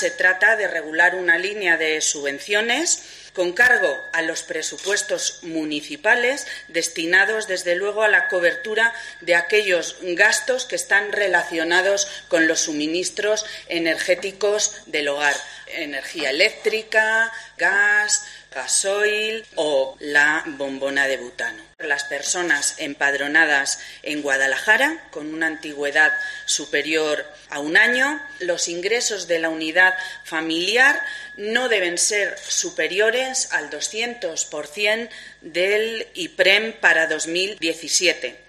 se trata de regular una línea de subvenciones con cargo a los presupuestos municipales destinados, desde luego, a la cobertura de aquellos gastos que están relacionados con los suministros energéticos del hogar, energía eléctrica, gas, gasoil o la bombona de butano. Las personas empadronadas en Guadalajara, con una antigüedad superior a 1 año, los ingresos de la unidad familiar no deben ser superiores al 200% del IPREM para 2017.